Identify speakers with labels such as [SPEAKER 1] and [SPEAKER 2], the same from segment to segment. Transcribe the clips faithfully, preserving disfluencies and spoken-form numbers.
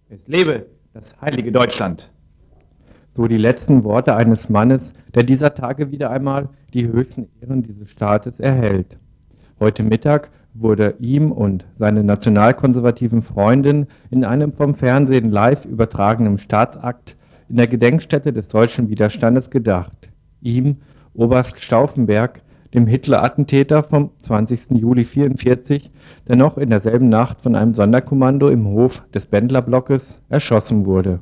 [SPEAKER 1] Es lebe das heilige Deutschland! So die letzten Worte eines Mannes, der dieser Tage wieder einmal die höchsten Ehren dieses Staates erhält. Heute Mittag wurde ihm und seinen nationalkonservativen Freunden in einem vom Fernsehen live übertragenen Staatsakt in der Gedenkstätte des deutschen Widerstandes gedacht. Ihm, Oberst Stauffenberg, dem Hitler-Attentäter vom zwanzigsten Juli neunzehnhundertvierundvierzig, der noch in derselben Nacht von einem Sonderkommando im Hof des Bendlerblockes erschossen wurde.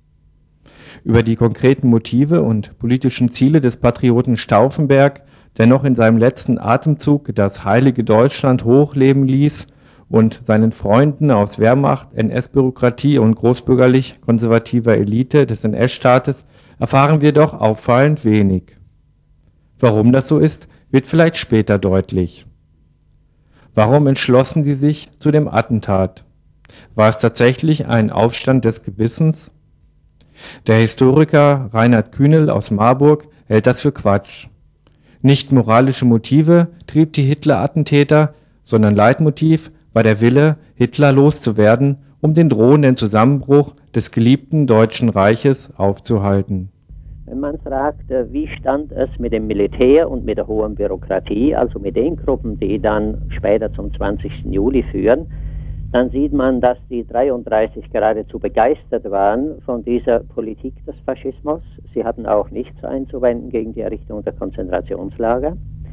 [SPEAKER 1] Über die konkreten Motive und politischen Ziele des Patrioten Stauffenberg, der noch in seinem letzten Atemzug das heilige Deutschland hochleben ließ und seinen Freunden aus Wehrmacht, N S-Bürokratie und großbürgerlich-konservativer Elite des N S-Staates erfahren wir doch auffallend wenig. Warum das so ist, wird vielleicht später deutlich. Warum entschlossen sie sich zu dem Attentat? War es tatsächlich ein Aufstand des Gewissens? Der Historiker Reinhard Kühnel aus Marburg hält das für Quatsch. Nicht moralische Motive trieb die Hitler-Attentäter, sondern Leitmotiv war der Wille, Hitler loszuwerden, um den drohenden Zusammenbruch des geliebten Deutschen Reiches aufzuhalten.
[SPEAKER 2] Wenn man fragt, wie stand es mit dem Militär und mit der hohen Bürokratie, also mit den Gruppen, die dann später zum zwanzigsten Juli führen, dann sieht man, dass die dreiunddreißig geradezu begeistert waren von dieser Politik des Faschismus. Sie hatten auch nichts einzuwenden gegen die Errichtung der Konzentrationslager.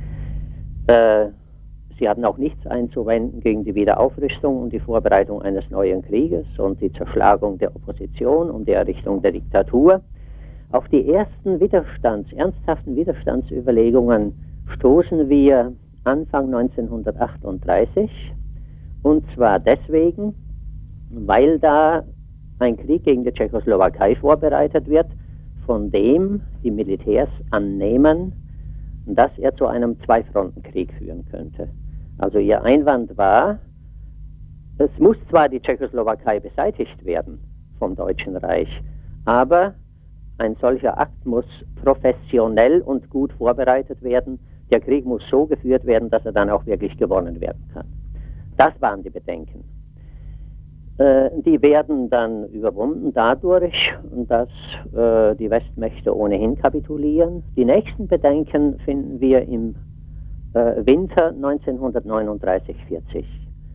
[SPEAKER 2] Äh, sie hatten auch nichts einzuwenden gegen die Wiederaufrüstung und die Vorbereitung eines neuen Krieges und die Zerschlagung der Opposition und die Errichtung der Diktatur. Auf die ersten Widerstands, ernsthaften Widerstandsüberlegungen stoßen wir Anfang neunzehnhundertachtunddreißig. Und zwar deswegen, weil da ein Krieg gegen die Tschechoslowakei vorbereitet wird, von dem die Militärs annehmen, dass er zu einem Zwei-Fronten-Krieg führen könnte. Also ihr Einwand war, es muss zwar die Tschechoslowakei beseitigt werden vom Deutschen Reich, aber ein solcher Akt muss professionell und gut vorbereitet werden. Der Krieg muss so geführt werden, dass er dann auch wirklich gewonnen werden kann. Das waren die Bedenken. Äh, die werden dann überwunden dadurch, dass äh, die Westmächte ohnehin kapitulieren. Die nächsten Bedenken finden wir im äh, Winter neunzehnhundertneununddreißig vierzig.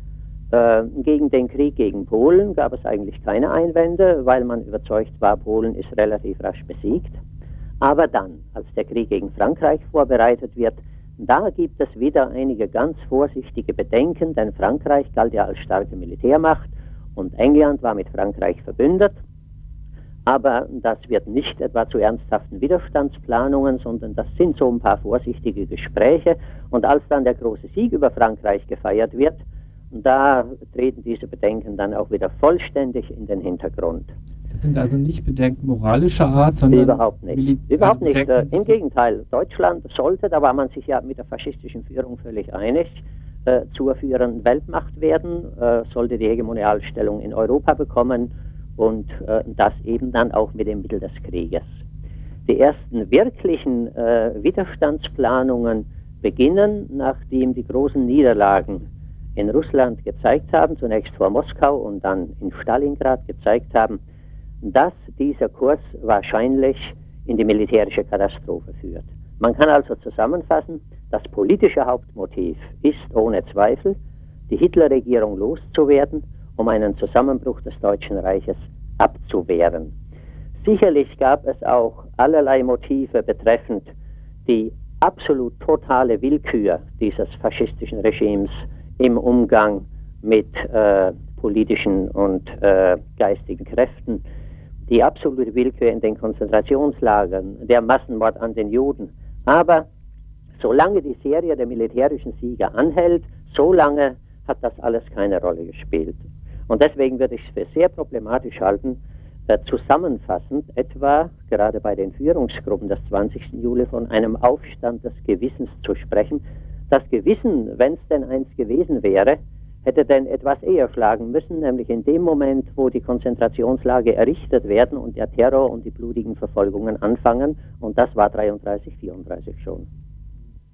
[SPEAKER 2] Äh, gegen den Krieg gegen Polen gab es eigentlich keine Einwände, weil man überzeugt war, Polen ist relativ rasch besiegt. Aber dann, als der Krieg gegen Frankreich vorbereitet wird, da gibt es wieder einige ganz vorsichtige Bedenken, denn Frankreich galt ja als starke Militärmacht und England war mit Frankreich verbündet. Aber das wird nicht etwa zu ernsthaften Widerstandsplanungen, sondern das sind so ein paar vorsichtige Gespräche. Und als dann der große Sieg über Frankreich gefeiert wird, da treten diese Bedenken dann auch wieder vollständig in den Hintergrund.
[SPEAKER 1] Das sind also nicht Bedenken moralischer Art, sondern...
[SPEAKER 2] Überhaupt nicht. Überhaupt nicht. Äh, Im Gegenteil, Deutschland sollte, da war man sich ja mit der faschistischen Führung völlig einig, äh, zur führenden Weltmacht werden, äh, sollte die Hegemonialstellung in Europa bekommen und äh, das eben dann auch mit dem Mittel des Krieges. Die ersten wirklichen äh, Widerstandsplanungen beginnen, nachdem die großen Niederlagen in Russland gezeigt haben, zunächst vor Moskau und dann in Stalingrad gezeigt haben, dass dieser Kurs wahrscheinlich in die militärische Katastrophe führt. Man kann also zusammenfassen, das politische Hauptmotiv ist ohne Zweifel, die Hitlerregierung loszuwerden, um einen Zusammenbruch des Deutschen Reiches abzuwehren. Sicherlich gab es auch allerlei Motive betreffend die absolut totale Willkür dieses faschistischen Regimes im Umgang mit äh, politischen und äh, geistigen Kräften, die absolute Willkür in den Konzentrationslagern, der Massenmord an den Juden. Aber solange die Serie der militärischen Siege anhält, solange hat das alles keine Rolle gespielt. Und deswegen würde ich es für sehr problematisch halten, äh, zusammenfassend etwa gerade bei den Führungsgruppen des zwanzigsten Juli von einem Aufstand des Gewissens zu sprechen. Das Gewissen, wenn es denn eins gewesen wäre, hätte denn etwas eher schlagen müssen, nämlich in dem Moment, wo die Konzentrationslager errichtet werden und der Terror und die blutigen Verfolgungen anfangen. Und das war dreiunddreißig, vierunddreißig schon.